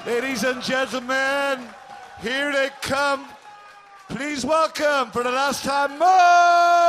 Ladies and gentlemen, here they come. Please welcome for the last time, Mo!